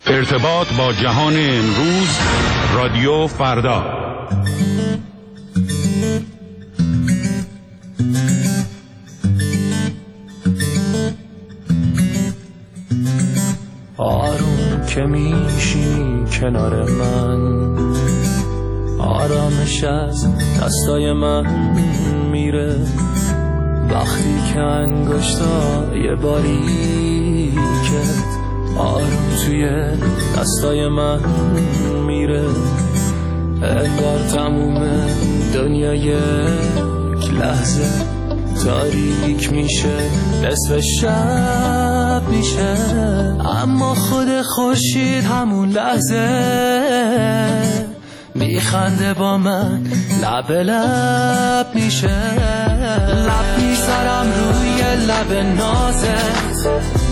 ارتباط با جهان امروز، رادیو فردا. آروم که میشینی کنار من، آرامش از دستای من میره. وقتی که انگشتای باریکت آروم توی دستای من میره، انگار تموم دنیا یک لحظه تاریک میشه، نصف شب میشه، اما خود خورشید همون لحظه میخنده با من، لب لب میشه. لب میذارم روی لب نازت،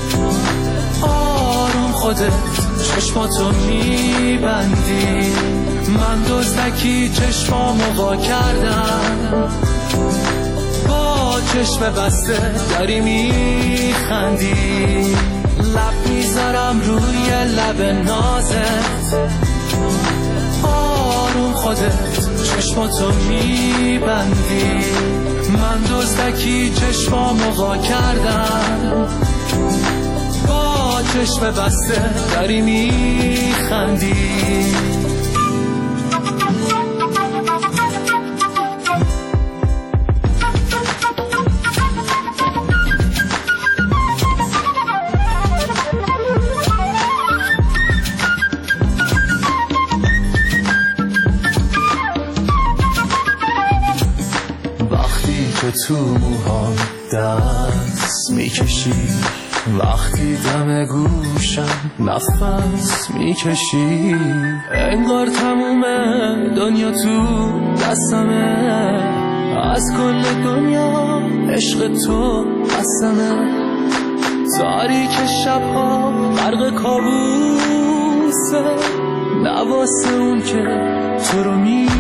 آروم خودت چشماتو میبندی، من دزدکی چشمامو وا کردم، با چشم بسته داری میخندی. لب میذارم روی لب نازت، آروم خودت چشماتو میبندی، من دزدکی چشمامو وا کردم، با چشم بسته داری میخندی. تو موهام دست میکشی، وقتی دم گوشم نفس میکشی، انگار تموم دنیا تو دستمه، از کل دنیا عشق تو قسمه. تاریک شبها غرق کابوسه، نواسه اون که تو رو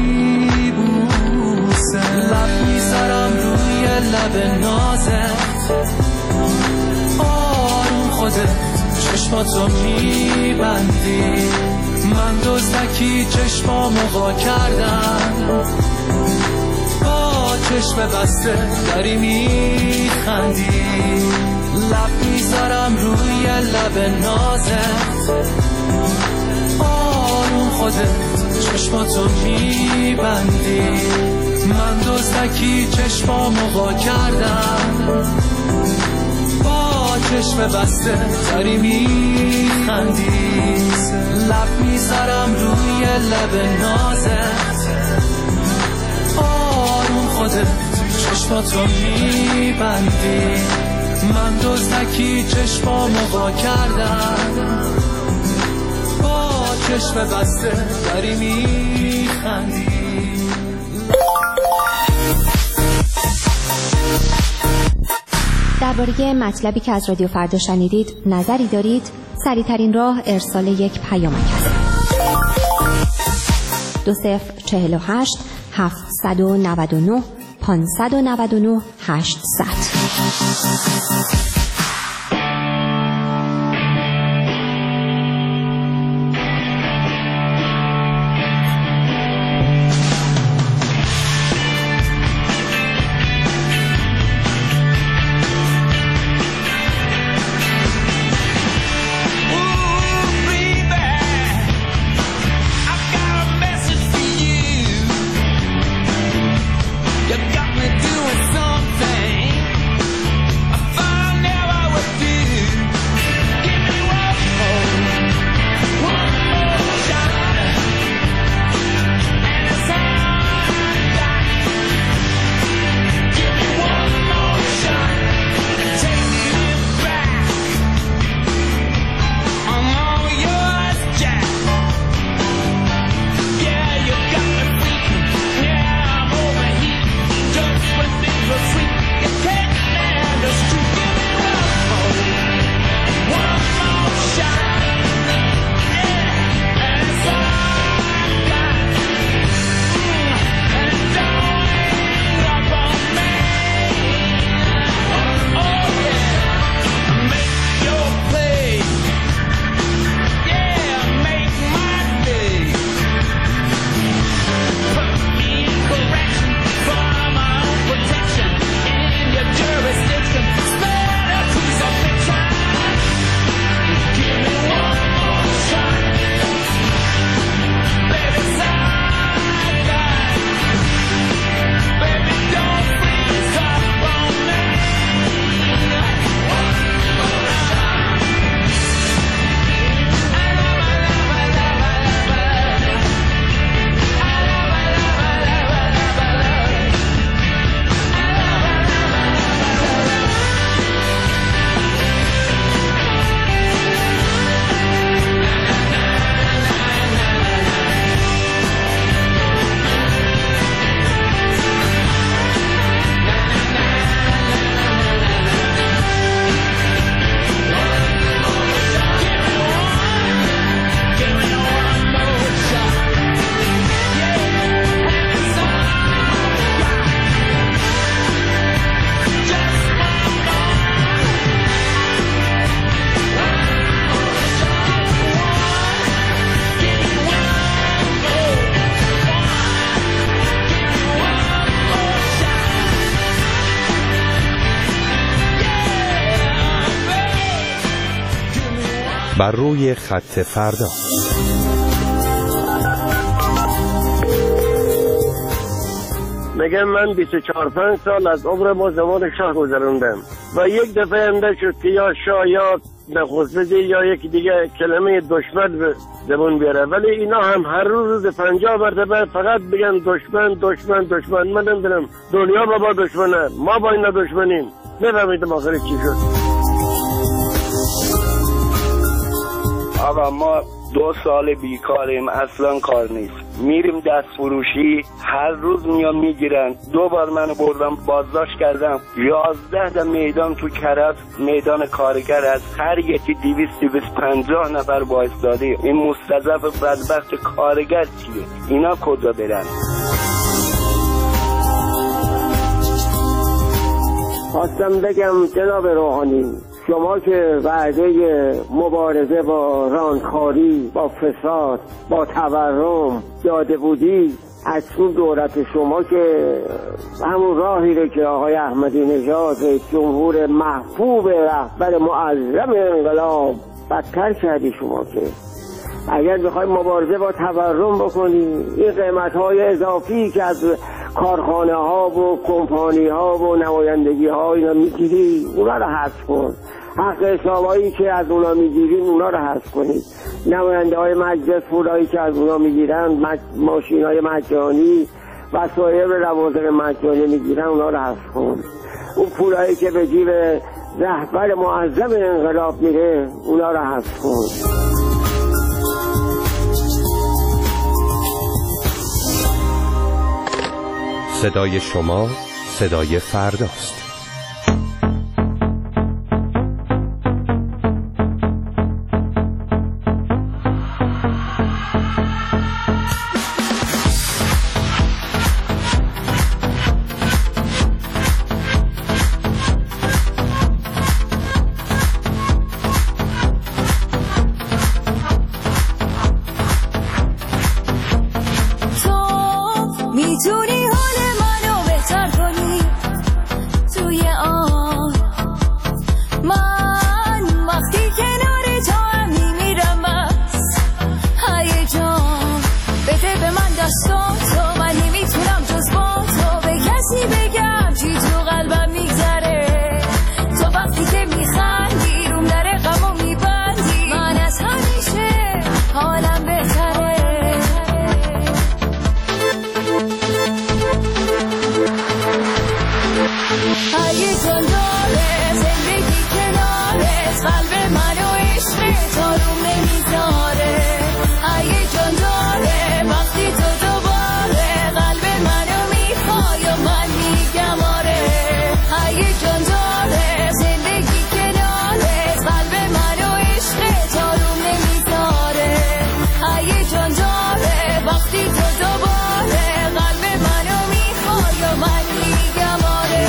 میبوسه. لب میذارم روی لب نازت، آروم خودت چشماتو میبندی، من دزدکی چشمامو وا کردم، با چشم بسته داری میخندی. لب میذارم روی لب نازت، آروم خودت چشماتو میبندی، من دزدکی چشمامو وا کردم، با چشم بسته داری میخندی. لب میذارم روی لب نازت، آروم خودت چشماتو میبندی، من دزدکی چشمامو وا کردم، با چشم بسته داری میخندی. درباره مطلبی که از رادیو فردا شنیدید نظری دارید؟ سریع‌ترین راه ارسال یک پیامک است. 2048 799 599 800. You got me doing something I find بر روی خط فردا. میگم من 24-5 سال از عمر ما زمان شاه گذروندم و یک دفعه انده شد که یا شاه یا نخست وزیر یا یک دیگه کلمه دشمن به زبون بیاره، ولی اینا هم هر روز 50 مرتبه فقط بگن دشمن دشمن دشمن. من نمیدونم دنیا با دشمنه، ما با اینا دشمنیم. نفهمیدم آخرش چی شد. آقا ما 2 سال بیکاریم، اصلا کار نیست. میریم دست فروشی، هر روز میان میگیرن. 2 بار منو بردم بازداشت کردم. 11 تا میدان تو کرج، میدان کارگر، از هر یکی 250 نفر وایساده. این مستضعف بدبخت کارگر چیه؟ اینا کجا برن؟ خواستم بگم جناب روحانی، شما که وعده مبارزه با راندخواری، با فساد، با تورم داده بودی، اکنون دولت شما که همون راهی رو که آقای احمدی نژاد رئیس جمهور محبوب رهبر معظم انقلاب بدتر کردی. شما که اگر بخوای مبارزه با تورم بکنی، این قیمت‌های اضافی که از کارخانه ها و کمپانی ها و نمایندگی ها اینا میگیری، اونا رو حذف کن. حق حسابایی که از اونا میگیرین اونا رو حذف کنید. نماینده های مجلس پولایی که از اونا میگیرن، ماشین های مجانی، وسایل روازق مجانی میگیرن، اونا رو حذف کن. اون پولایی که به جیب رهبر معظم انقلاب میره، اونا رو حذف کن. صدای شما صدای فرداست. میتونی حال منو بهتر کنی توی آن، من وقتی کنار تو هم میمیرم از هیجان. بده به من دستاتو، من نمیتونم جز با تو به کسی بگم چی تو قلبم میگذره. تو وقتی که میخندی روم در غمو میبندی، من از همیشه حالم بهتره. هیجان داره زندگی کنارت، قلب منو عشقت آروم نمیذاره. هیجان داره وقتی تو دوباره قلب منو میخوای و من میگم آره. هیجان داره زندگی کنارت، قلب منو عشقت آروم نمیذاره. هیجان داره وقتی تو دوباره قلب منو میخوای و من میگم آره.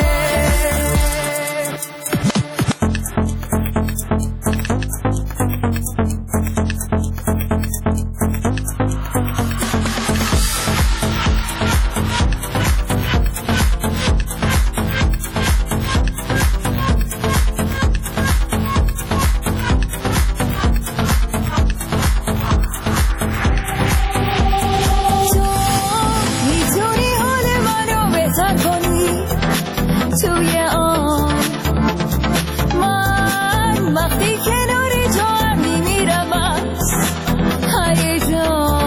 توی آن، من وقتی کنار تو هم میمیرم از هیجان.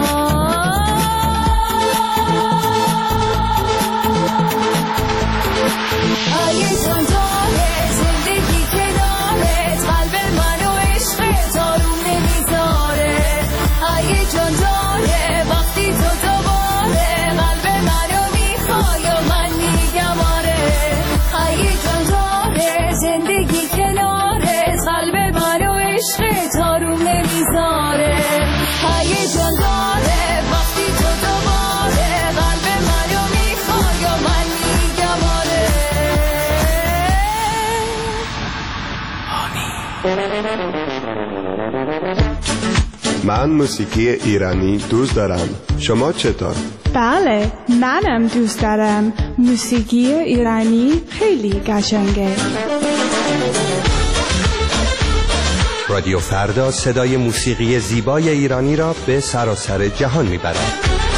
هیجان داره زندگی کنارت، قلب منو عشقت آروم نمیذاره. هیجان داره وقتی تو دوباره قلب منو میخوای و من میگم آره. هیجان داره زندگی کنارت، قلب منو عشقت آروم نمیذاره. هیجان داره وقتی تو دوباره قلب منو میخوای و من میگم آره. من موسیقی ایرانی دوست دارم. شما چطور؟ بله، منم دوست دارم. موسیقی ایرانی خیلی قشنگه. رادیو فردا صدای موسیقی زیبای ایرانی را به سراسر جهان میبرد.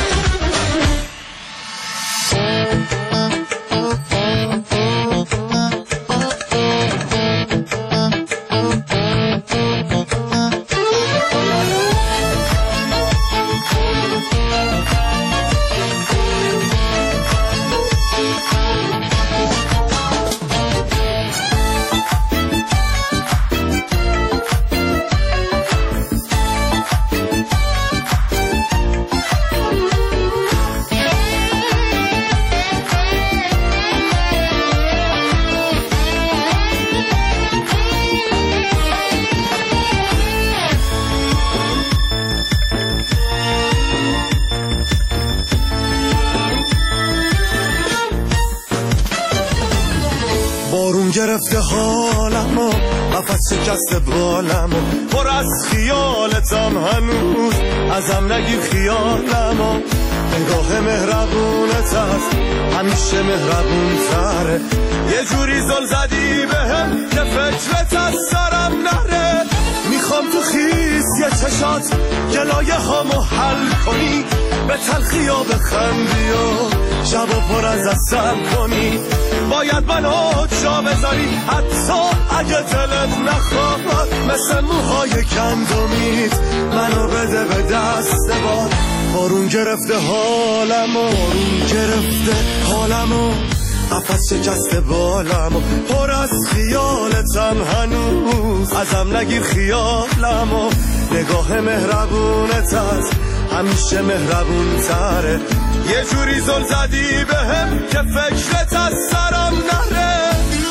گرفته حالمو قفس شکسته بالمو پر از خیالتم هنوز ازم نگیر خیالمو نگاه مهربونت هست همیشه مهربون تره یه جوری زل زدی بهم که فکرت از سرم نره میخوام تو خیس یه چشات گلایه هامو حل کنی به تلخی و بخندی و شبو پر از اصل کنی باید منو جا بذاری حتی اگه دلت نخواد مثل موهای گندمیت منو بده به دست باد بارون گرفته حالمو بارون گرفته حالمو قفس شکسته بالمو پر از خیالتم هنوز ازم نگیر خیالمو نگاه مهربونت هست همیشه مهربون تره یه جوری زل زدی بهم که فکرت از سرم نره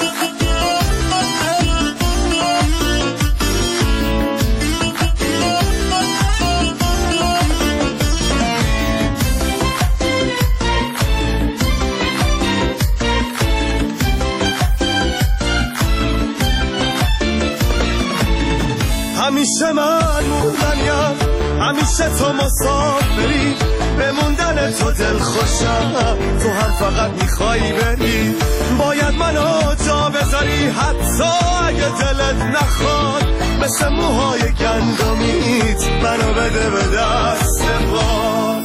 همیشه من موندنیم همیشه تو مسافری به موندن تو دل خوشم تو هم فقط میخوایی بری باید منو جا بذاری حتی اگه دلت نخواد مثل موهای گندمیت منو بده به دست باد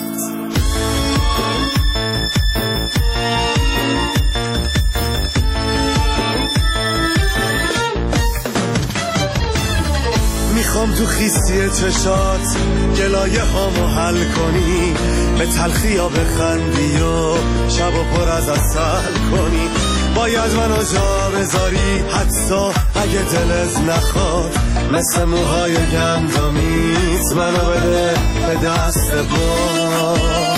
میخوام تو خیسی چشات گلایه هامو حل کنی به تلخی ها بخندی و شب و پر از عسل کنی باید منو جا بذاری حتی اگه دلت نخواد مثل موهای گندمیت منو بده به دست باد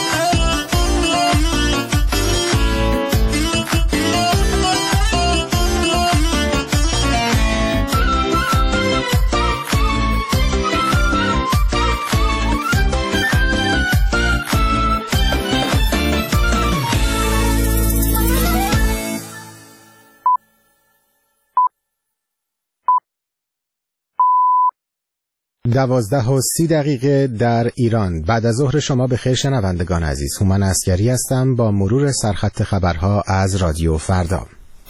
دوازده و 30 دقیقه در ایران. بعد از ظهر شما به خیر شنوندگان عزیز. هومن عسگری هستم با مرور سرخط خبرها از رادیو فردا.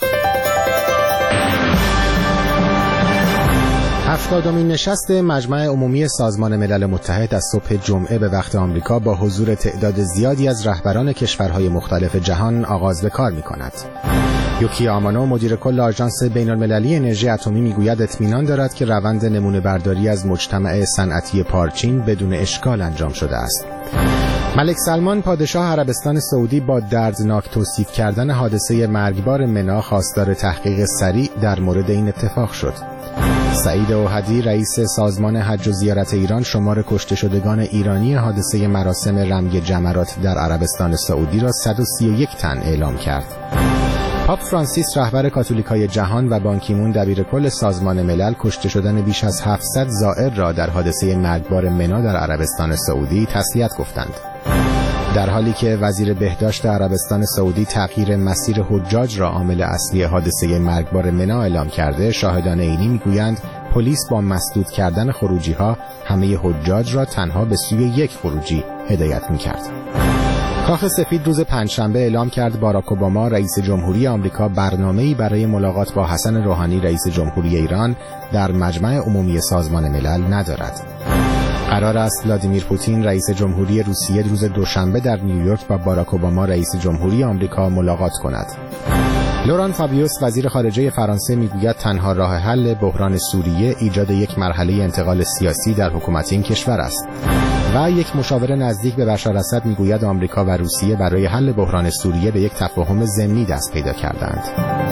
70مین نشست مجمع عمومی سازمان ملل متحد از صبح جمعه به وقت آمریکا با حضور تعداد زیادی از رهبران کشورهای مختلف جهان آغاز به کار می‌کند. یوکی آمانو مدیر کل آژانس بین‌المللی انرژی اتمی میگوید اطمینان دارد که روند نمونه برداری از مجتمع صنعتی پارچین بدون اشکال انجام شده است. ملک سلمان پادشاه عربستان سعودی با دردناک توصیف کردن حادثه مرگبار منا خواستار تحقیق سریع در مورد این اتفاق شد. سعید اوحدی رئیس سازمان حج و زیارت ایران شمار کشته شدگان ایرانی حادثه مراسم رمی جمرات در عربستان سعودی را 131 تن اعلام کرد. پاپ فرانسیس رهبر کاتولیکای جهان و بان کی مون دبیر کل سازمان ملل کشته شدن بیش از 700 زائر را در حادثه مرگبار منا در عربستان سعودی تسلیت گفتند. در حالی که وزیر بهداشت عربستان سعودی تغییر مسیر حجاج را عامل اصلی حادثه مرگبار منا اعلام کرده، شاهدان عینی میگویند پلیس با مسدود کردن خروجی‌ها همه حجاج را تنها به سوی یک خروجی هدایت می‌کرد. کاخ سفید روز پنجشنبه اعلام کرد باراک اوباما رئیس جمهوری آمریکا برنامه‌ای برای ملاقات با حسن روحانی رئیس جمهوری ایران در مجمع عمومی سازمان ملل ندارد. قرار است ولادیمیر پوتین رئیس جمهوری روسیه روز دوشنبه در نیویورک با باراک اوباما رئیس جمهوری آمریکا ملاقات کند. لوران فابیوس وزیر خارجه فرانسه میگوید تنها راه حل بحران سوریه ایجاد یک مرحله انتقال سیاسی در حکومت این کشور است. و یک مشاور نزدیک به بشار اسد میگوید آمریکا و روسیه برای حل بحران سوریه به یک تفاهم ضمنی دست پیدا کردند.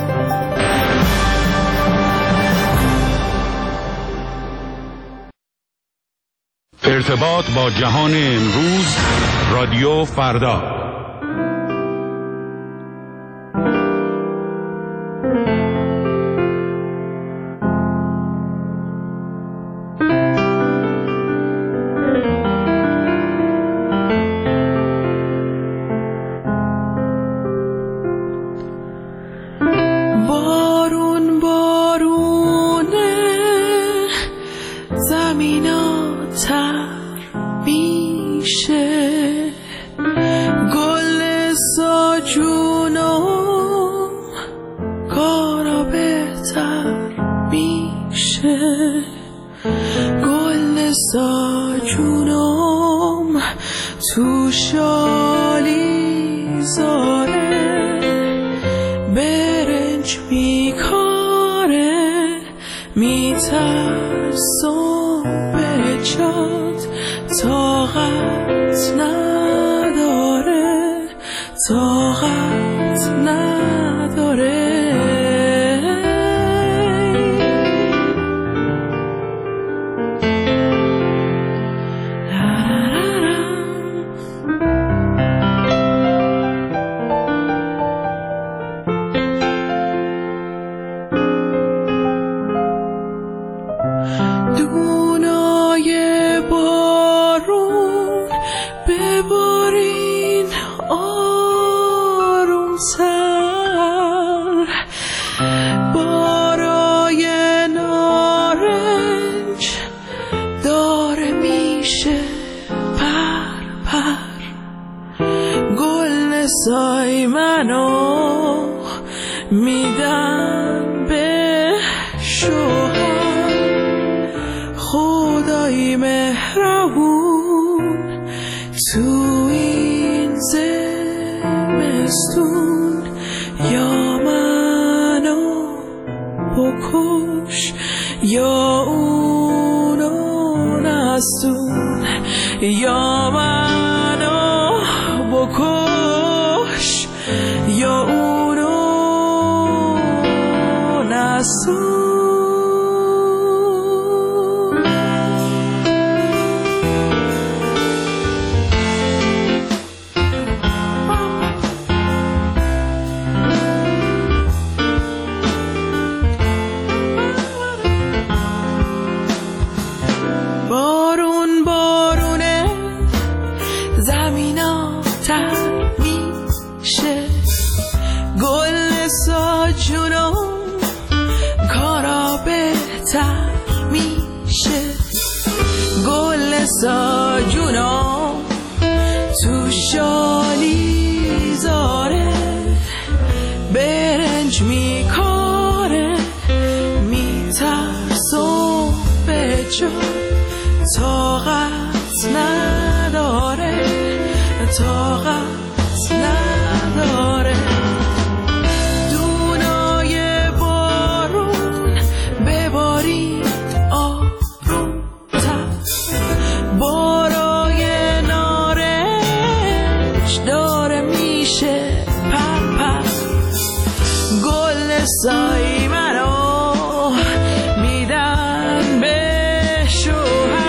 ارتباط با جهان امروز، رادیو فردا.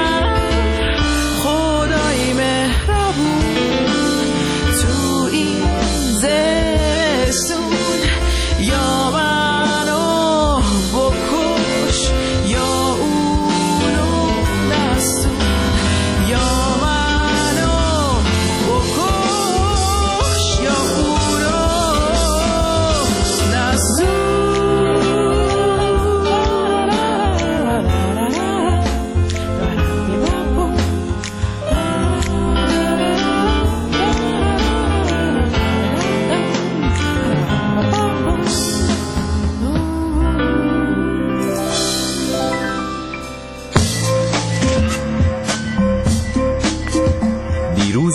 خدای مهربون تو این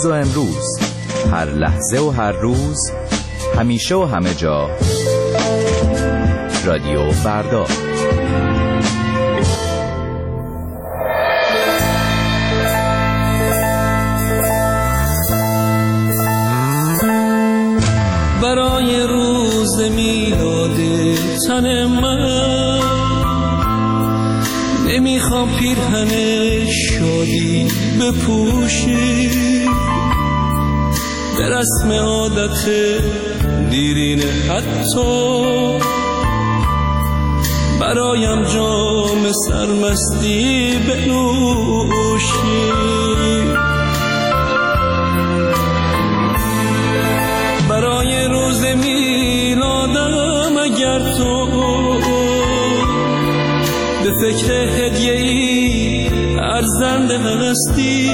دیروز و امروز، هر لحظه و هر روز، همیشه و همه جا. رادیو فردا. برای روز میلاد تن من نمیخوام پیرهن شادی بپوشی، به رسم عادت دیرینه حتی برایم جام سرمستی بنوشی. برای روز میلادم اگر تو به فکر هدیه‌ای ارزنده هستی،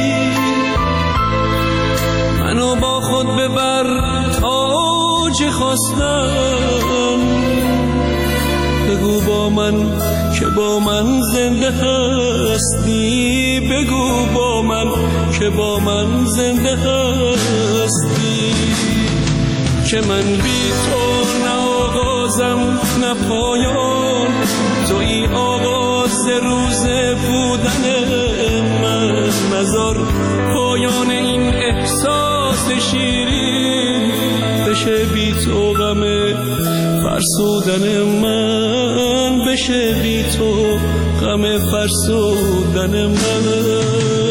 منو با خود ببر تاج خواستم، بگو با من که با من زنده هستی، بگو با من که با من زنده هستی. که من بی تو نه آغازم نه پایان، توی آغاز روز بودن من، نذار پایان این احساس شیرین بشه بی تو غم فرسودن من، بشه بی تو غم فرسودن من.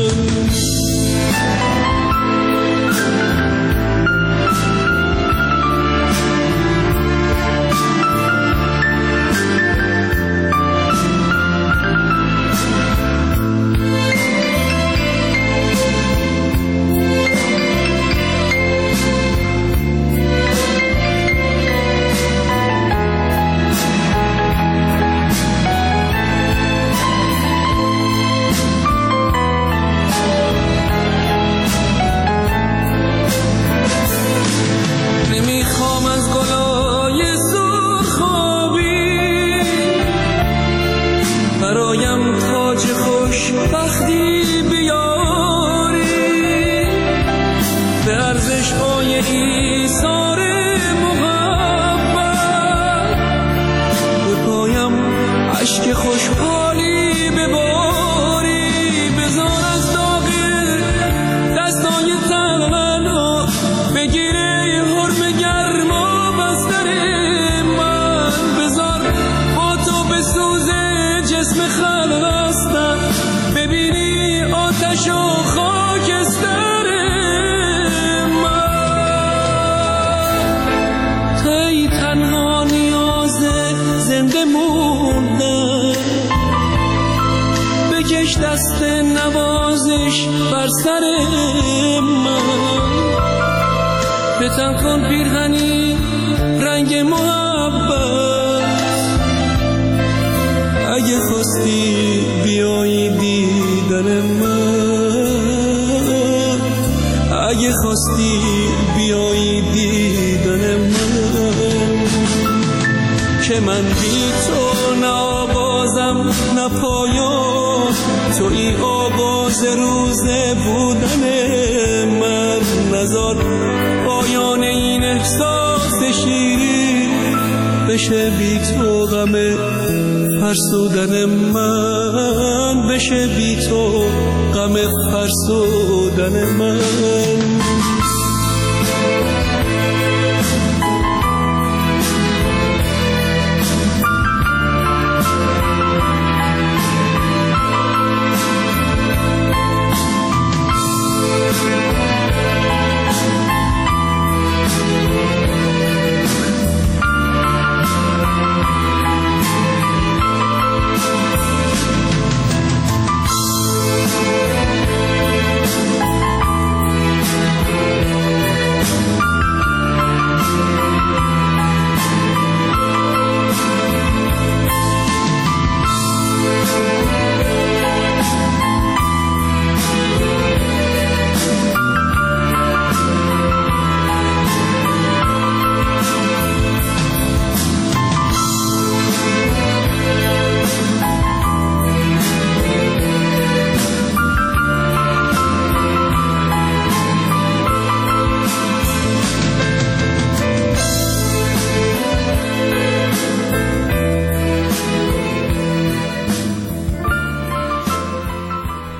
دست نوازش بر سر من، به تن کن پیرهنی رنگ محبت، اگه خواستی بیایی دیدن من، اگه خواستی بیایی دیدن من. که من بی تو نه آغازم نه پایان، توی آغاز روز بودن من، نذار پایان این احساس شیرین بشه بی تو غم فرسودن من، بشه بی تو غم فرسودن من.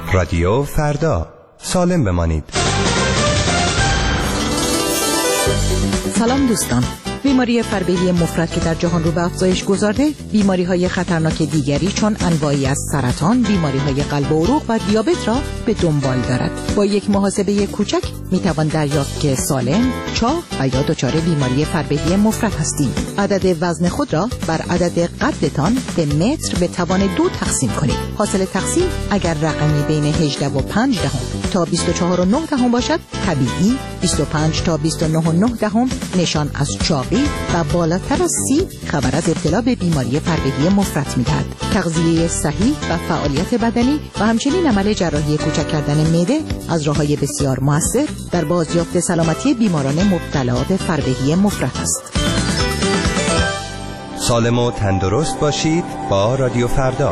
رادیو فردا، سالم بمانید. سلام دوستان. بیماری فربهی مفرط که در جهان رو به افزایش گذارده، بیماری‌های خطرناک دیگری چون انواعی از سرطان، بیماری‌های قلب و عروق و دیابت را به دنبال دارد. با یک محاسبه کوچک میتوان دریافت که سالم، چاق و یا دچار بیماری فربهی مفرط هستید. عدد وزن خود را بر عدد قدتان به متر به توان 2 تقسیم کنید. حاصل تقسیم اگر رقمی بین 18.5 تا 24.9 باشد طبیعی، 25 تا 29.9 نشان از چاقی و بالاتر از 30 خبر از ابتلا به بیماری فربهی مفرط می‌دهد. تغذیه صحیح و فعالیت بدنی و همچنین عمل جراحی کوچک کردن معده از راه‌های بسیار مؤثر در بازیافت سلامتی بیماران مبتلا به فربهی مفرط است. سالم و تندرست باشید با رادیو فردا.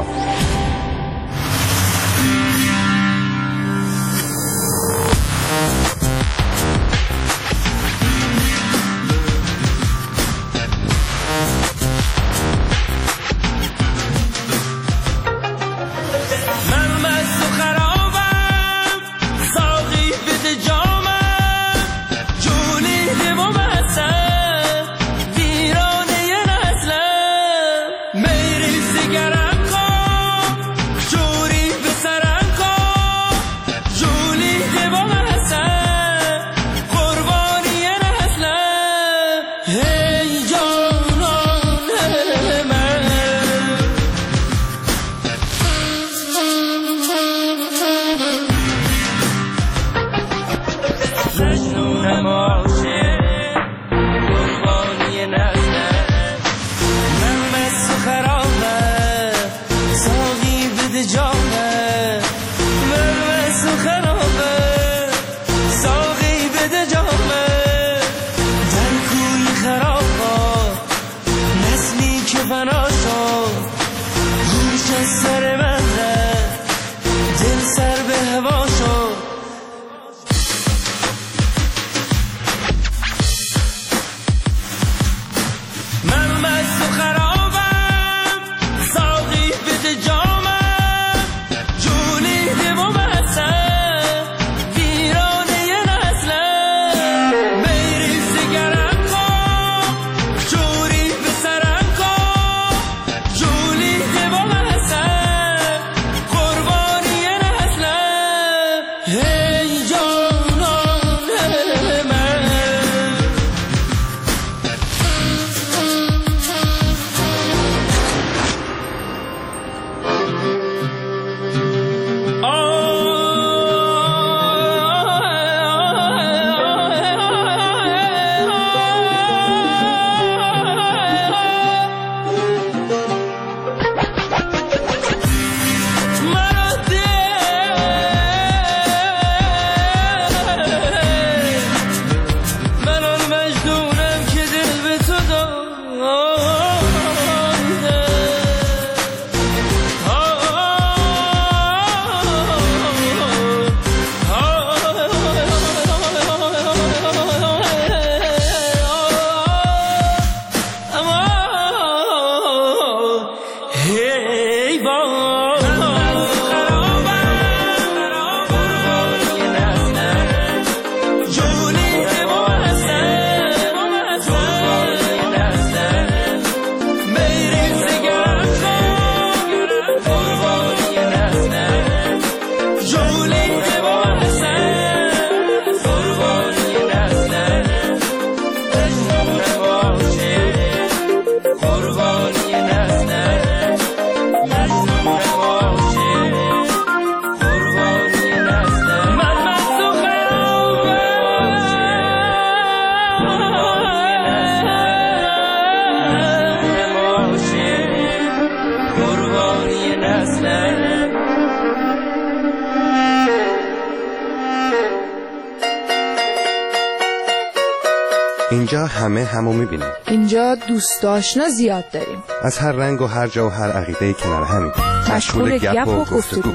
اینجا همه همو میبینیم. اینجا دوست آشنا زیاد داریم. از هر رنگ و هر جا و هر عقیده کنار همین. مشغول گپ و گفتگو.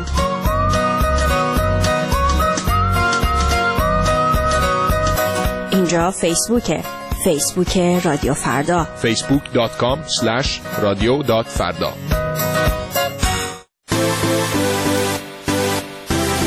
اینجا فیسبوک رادیو فردا. facebook.com/radio.farda.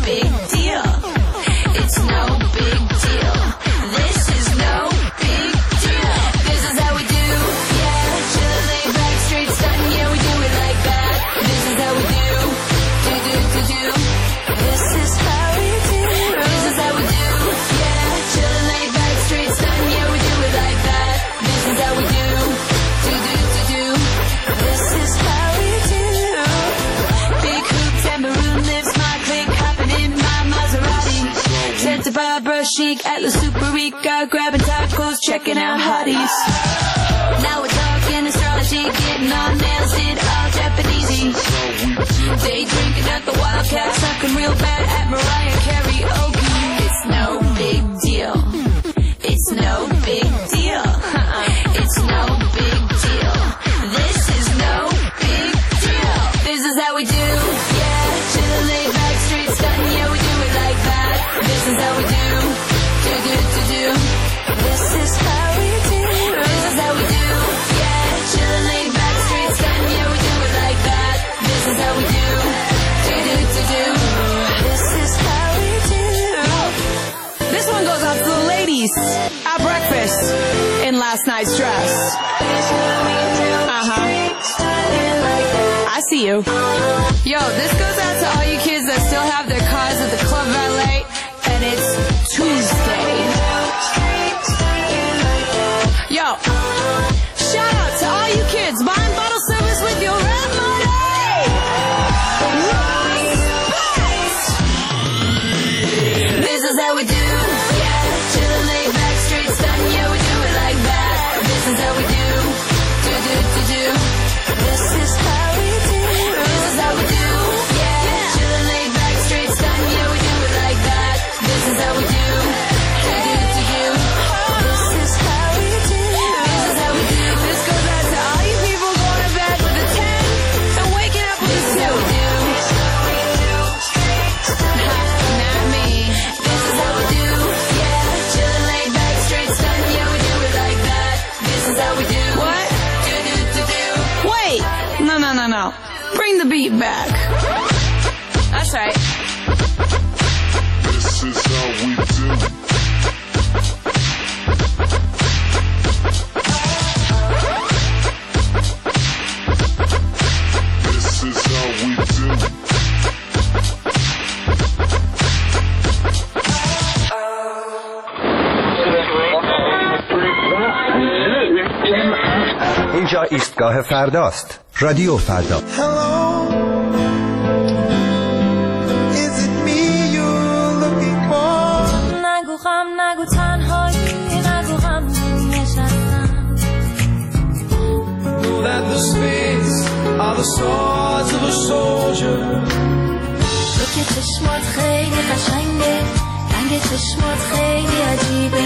big deal. It's no big deal. This is no big deal. This is how we do. Yeah, chill, lay back, straight stun. Yeah, we do it like that. This is how we do. Do do do do. This is how we do. This is how we do. Yeah, chill, lay back, straight stun. Yeah, we do it like that. This is how we do. Do do do do. This is how we do. Big hoop tambourine lifts my click, hopping in my Maserati. Santa Barbara chic, Atlas Super Rica, grabbing tacos, checking out hotties. Now we're talking astrology, getting on nails, did all Japanesey. Day drinking at the Wildcat, sucking real bad at Mariah karaoke. It's no big deal. It's no big deal. It's no big deal. This is no big deal. This is how we do. Yeah, chill, lay back, straight stun. Yeah, we do it like that. This is how we do. Do do do do. This is how we do. This is how we do. Yeah, chill, lay back, straight stun. Yeah, we do it like that. This is how we do. Do do do do. This is how we do. This one goes out to the ladies at breakfast in last night's dress. I see you. Yo, this goes out to all you kids that still have their cars at the Club Valet, and it's Tuesday. Yo, shout out to all you kids buying bottle service with your rap money. This is how we do. Yeah, chill, lay back, straight stun. Yeah, we do it like that. This is how we do. Do do do do. This is how we do. This is how we do. Yeah, chill, lay back, straight stun. Yeah, we do it like that. This is how we do. Do do do do. This is how we do. This is how we do. This goes out to all you people going to bed with a 10 and waking up with a 2. Not me. This is how we do. Yeah, chill, lay back, straight stun. Yeah, we do it like that. This is how we do. What? Do do do do. Wait! No. Bring the beat back. That's right. This is how we do. This is how we do. اینجا ایستگاه فرداست. رادیو فردا. Hello, is it me you're looking for? نگو غم، نگو تنهایی، نگو غم نشستم. Know that the spades are the swords of a soldier. تو که چشمات خیلی قشنگه، رنگ چشمات خیلی عجیبه.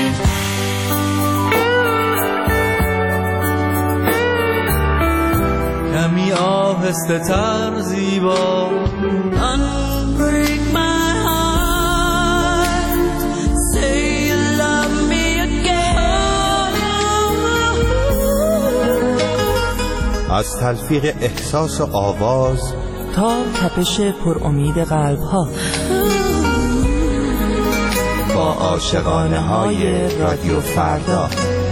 کمی آهسته تر زیبا. Unbreak my heart. Say you love me again. از تلفیق احساس و آواز تا تپش پر امید قلب ها، با عاشقانه های رادیو فردا.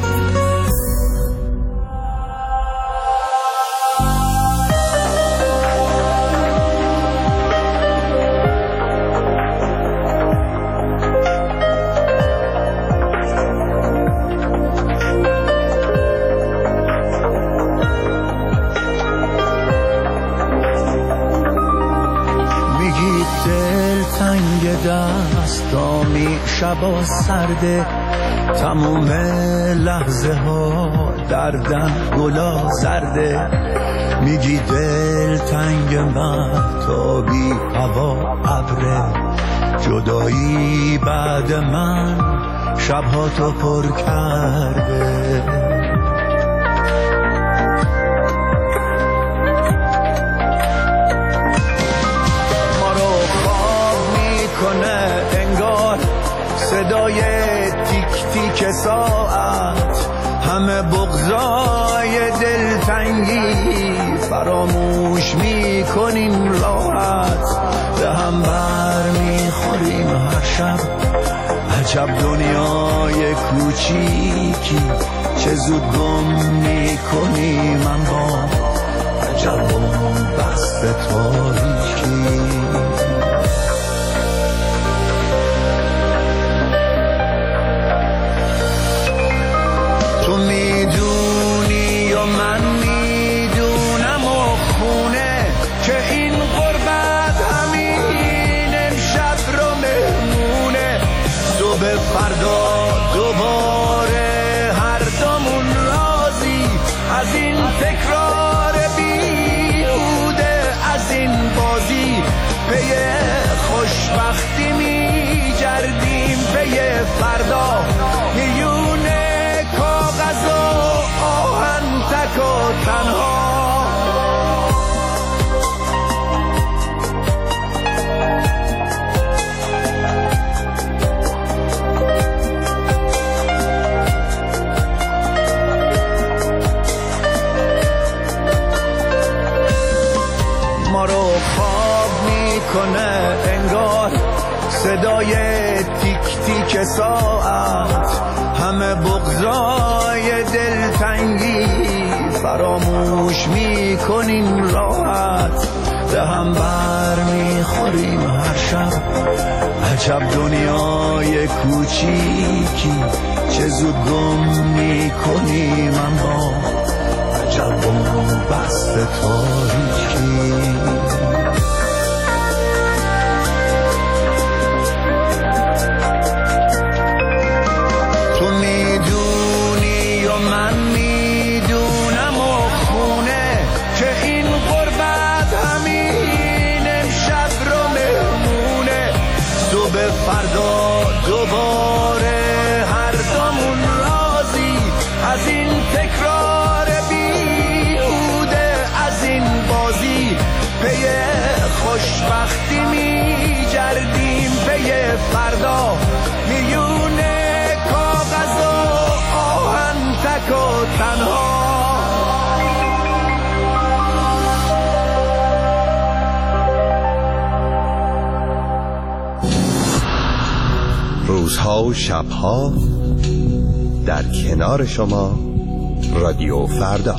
دستامی شبا سرده، تموم لحظه ها دردن گلا زرده. میگی دل تنگ مهتابی هوا ابره، جدایی بعد من شبها تو پر کرده. صدای تیک تیک ساعت، همه بغضای دلتنگی فراموش میکنیم راحت. به هم بر میخوریم هر شب. عجب دنیای کوچیکی چه زود گم میکنیم اما عجب بست تاریکی. تو میدونی یا من میدونم و خونه که این غربت همین امشب رو مهمونه. صبح فردا دوباره هر دومون راضی از این تکرار بیهوده، از این بازی پی خوشبختی میگردیم پی فردا. میونه کاغذ و آهن تک و تنها. ما رو خواب میکنه انگار صدای تیک تیک ساعت، همه بغضای دلتنگی فراموش میکنیم راحت. به هم بر میخوریم هر شب. عجب دنیای کوچیکی چه زود گم میکنیم اما عجب بست تاریکی. تو میدونی یا من میدونم و خونه که این غربت همین امشب رو مهمونه. صبح فردا دوباره هر دومون راضی از این تکرار بیهوده، از این بازی پی خوشبختی میگردیم پی فردا. میونه کاغذ و آهن تک و تنها. روزها و شبها در کنار شما رادیو فردا.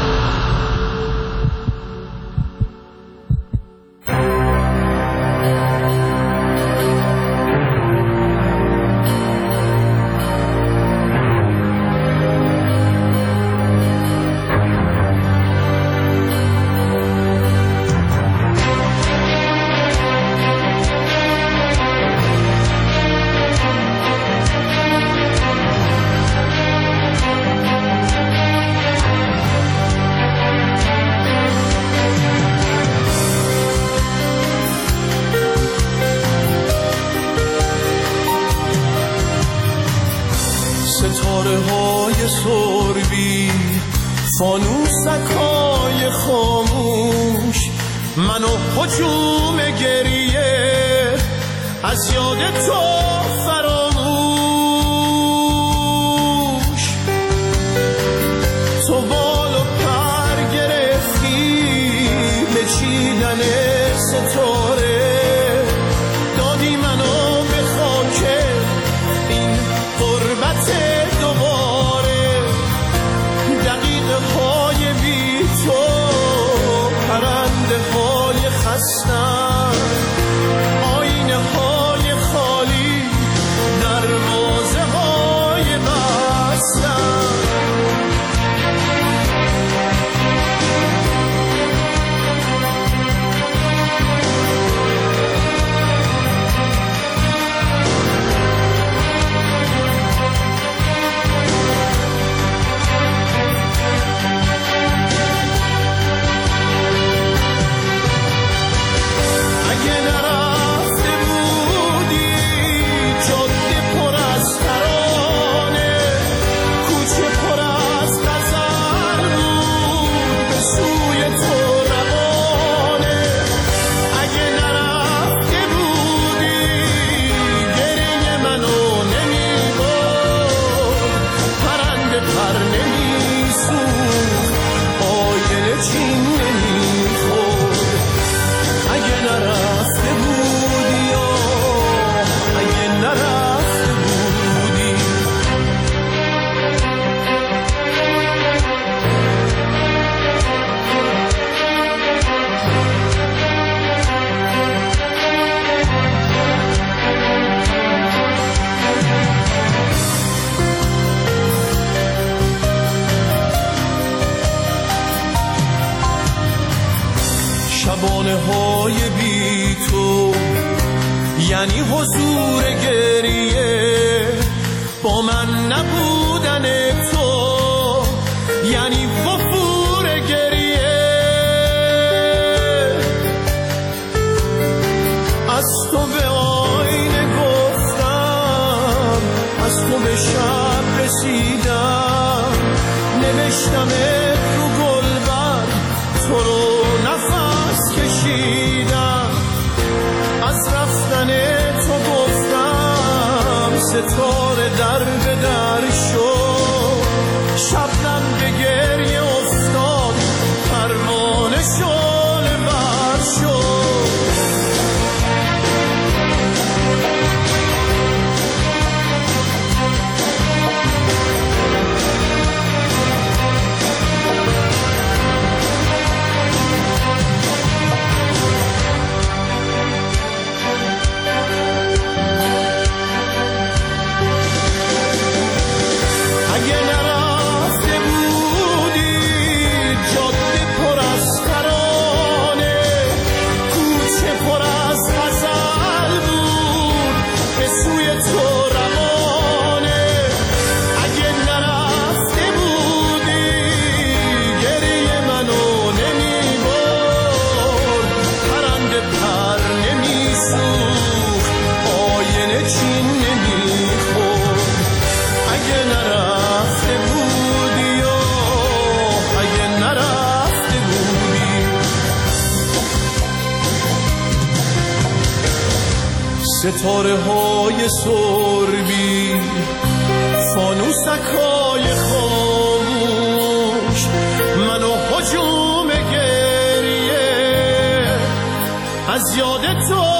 فانوسکای خاموش منو هجوم گریه از یاد تو فراموش. تو بال و پر گرفتی به چیدن ستاره، دادی منو به خاک این غربت دوباره. دقیقه های بی تو پرنده های خستم، آینه های خالی یعنی حضور گریه، با من نبودن تو یعنی وفور گریه. از تو به آینه گفتم، از تو به شب رسیدم، نوشتم رو گلبر تو رو نفس کشیدم. از رفتن تو گفتم ستاره در به در شد، شبنم به گریه افتاد، پروانه شعله ور شد. ستاره های سربی، فانوسک های خاموش، منو هجوم گریه از یاد تو